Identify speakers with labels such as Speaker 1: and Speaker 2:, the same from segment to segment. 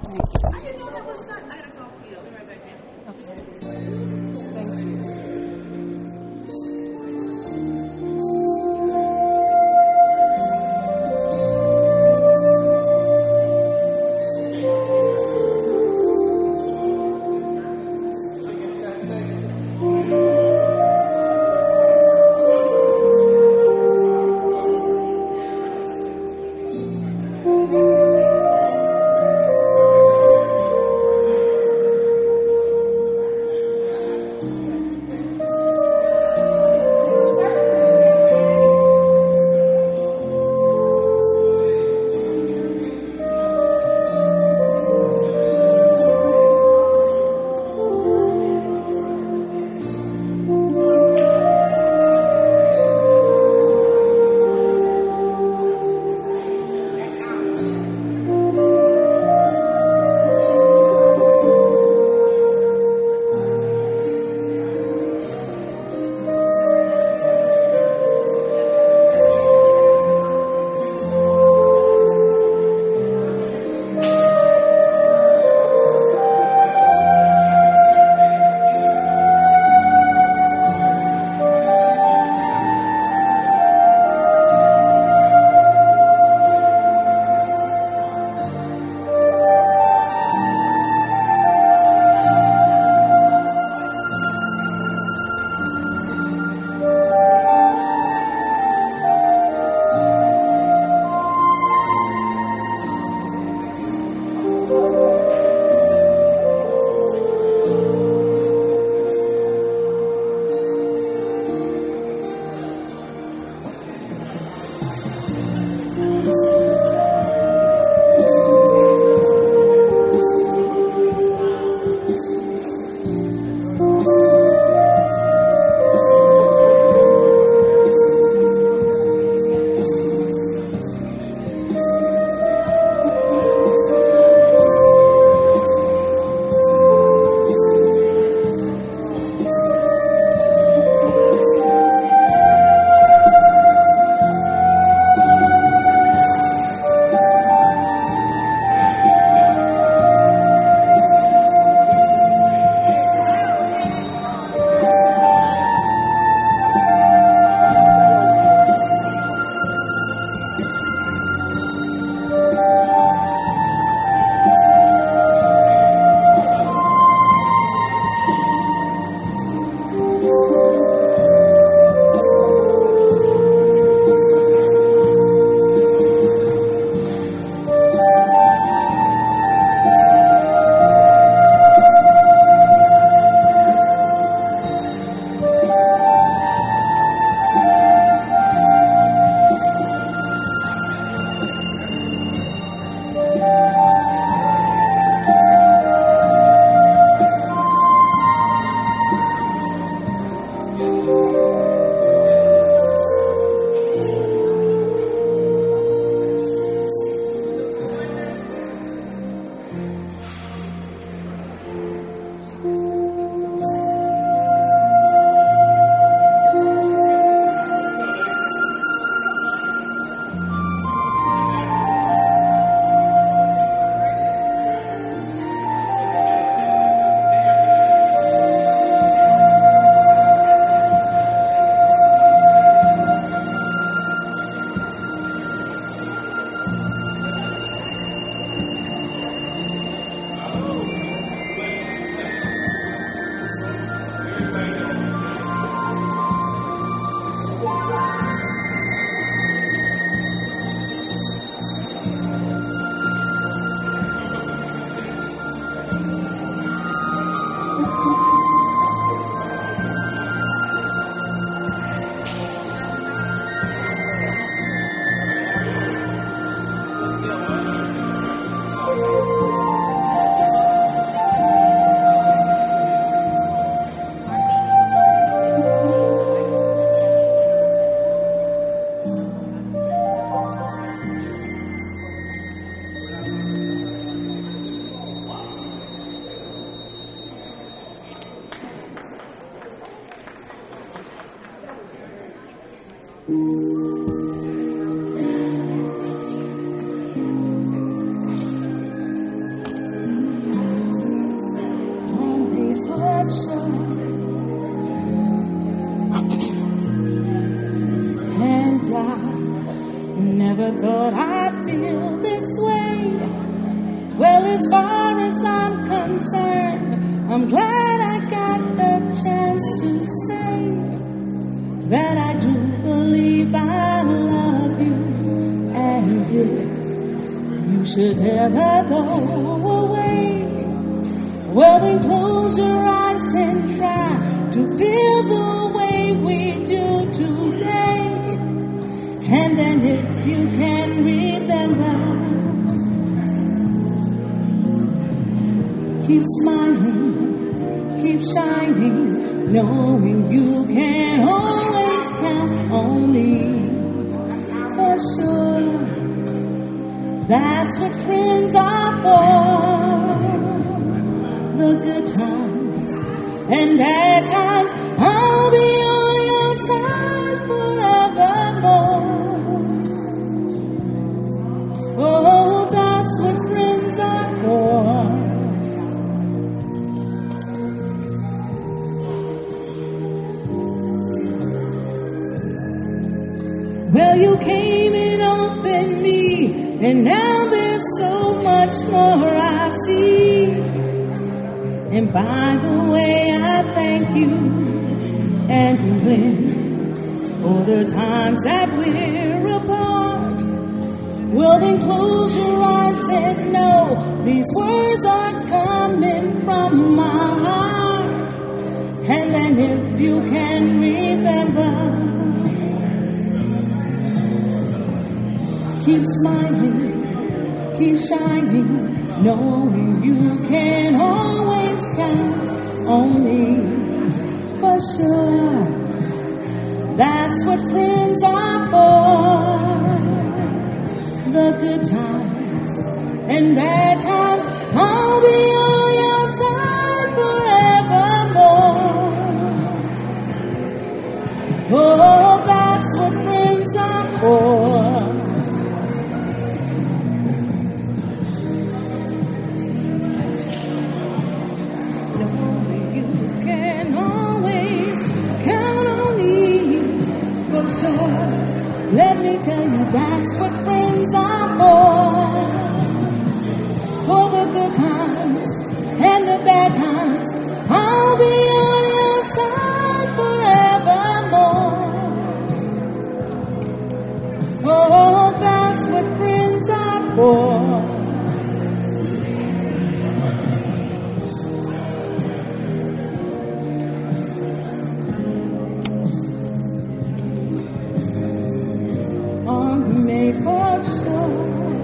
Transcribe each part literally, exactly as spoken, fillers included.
Speaker 1: I didn't know that was done. I gotta talk to you. I'll be right back now.
Speaker 2: Okay. Thank you. as far as I'm concerned, I'm glad I got the chance to say that I do believe I love you. And if you should ever go away, well then close your eyes and try to feel the way we do today. And then if you can remember, keep smiling, keep shining, knowing you can always count on me. For sure, that's what friends are for. The good times and bad times, I'll be on your side forevermore. Oh, that's what friends are for. Well, you came and opened me, and now there's so much more I see. And by the way, I thank you. And when all the times that we're apart, well then close your eyes and know these words are coming from my heart. And then if you can remember, keep smiling, keep shining, knowing you can always count on me. For sure, that's what friends are for. The good times and bad times, I'll be on your side forevermore. Oh, that's what friends are for. Let me tell you, that's what friends are for. For the good times and the bad times, I'll be on your side forevermore. Oh, that's what friends are for. Made for sure.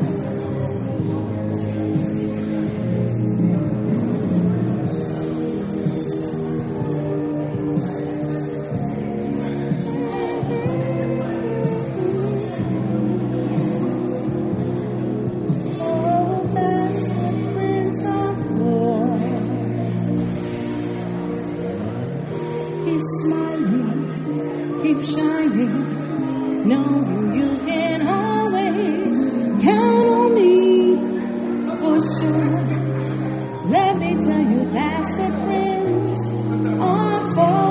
Speaker 2: Oh, that's what friends are for. Keep smiling, keep shining, know you can always count on me. For sure, let me tell you, that's what friends are for.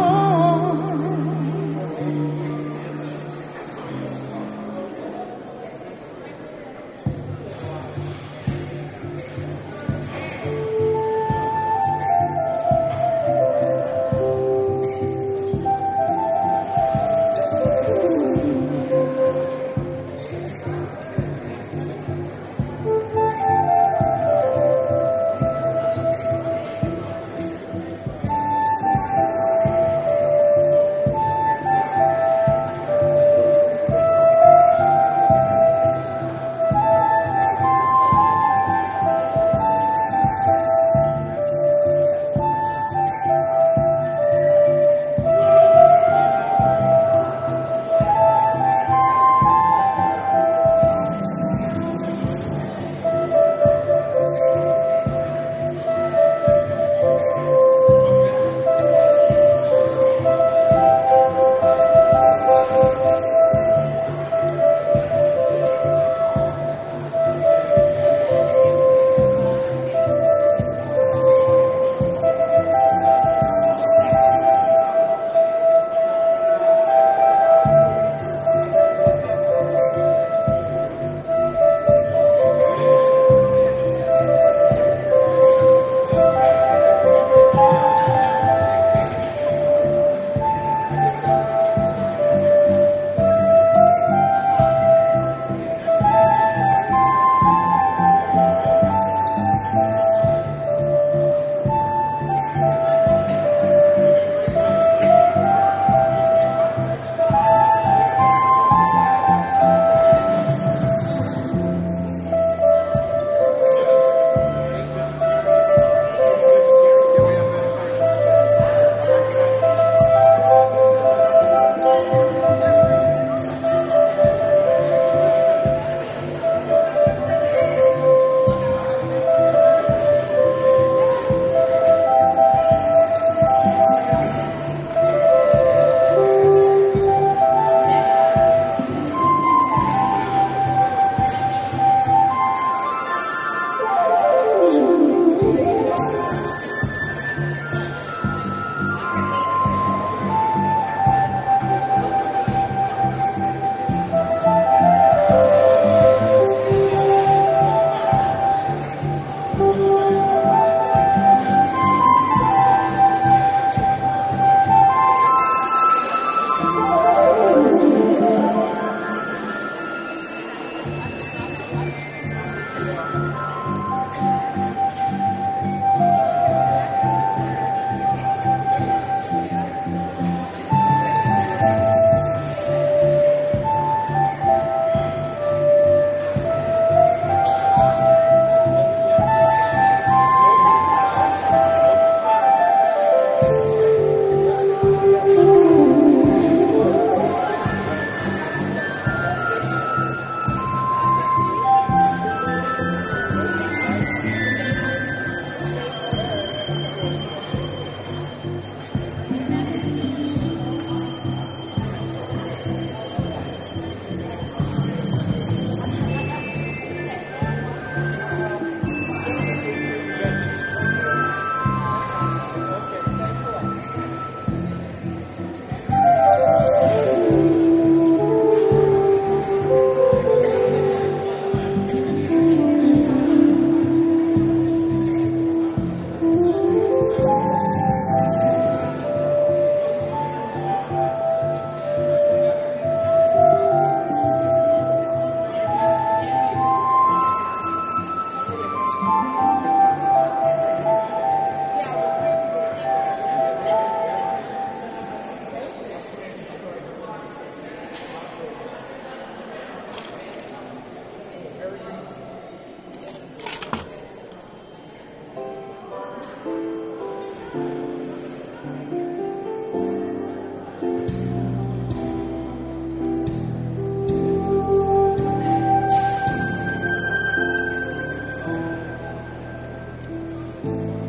Speaker 2: you.